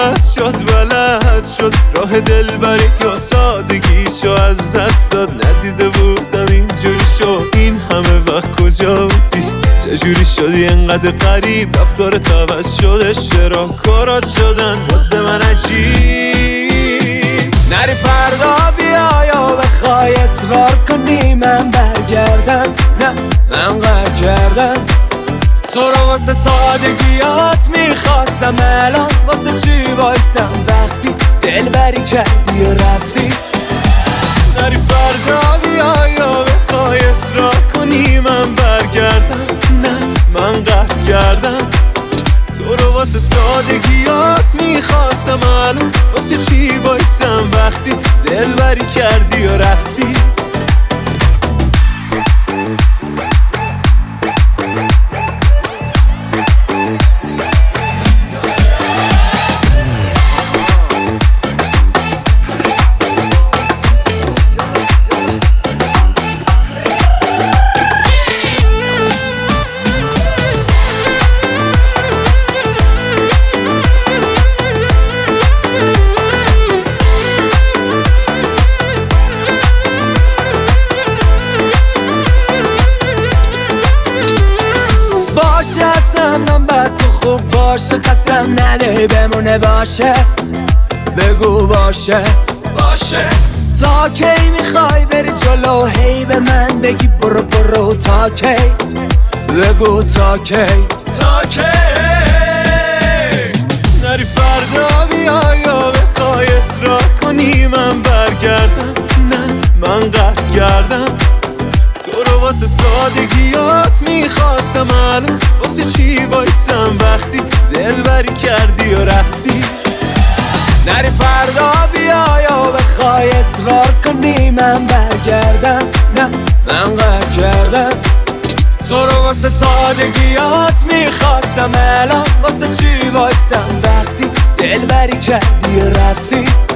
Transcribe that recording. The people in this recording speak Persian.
عوض شد بلد شد راه دلبری یا سادگیشو از دست داد. ندیده بودم اینجوری شد این همه وقت کجا بودی؟ چجوری شدی انقدر غریب؟ رفتارت عوض شده چرا کارات شدن واسه من عجیب؟ نری فردا بیا یا بخوای اصرار کنی من برگردم. نه من قهر کردم تو رو واسه سادگیات میخواستم. الان واسه چی وایستم وقتی دلبری کردی و رفتی؟ نری فردا بیا یا بخوای اصرار کنی من برگردم. نه من قهر کردم تو رو واسه سادگیات میخواستم. الان واسه چی وایستم وقتی دلبری کردی و رفتی؟ من بعد تو خوب باشه قسم نده بمونه باشه. بگو باشه باشه تا کی میخوای بری جلو هی به من بگی برو برو تا کی؟ بگو تا کی تا کی؟ نری فردا بیا یا بخوای اصرار کنی من برگردم. نه من قهر کردم تو رو واسه سادگیات میخواستم. الان واسه چی وایستم وقتی دلبری کردی و رفتی؟ نری فردا بیا یا بخوای اصرار کنی من برگردم. نه من قهر کردم تو رو واسه سادگیات میخواستم. الان واسه چی وایستم وقتی دلبری کردی و رفتی؟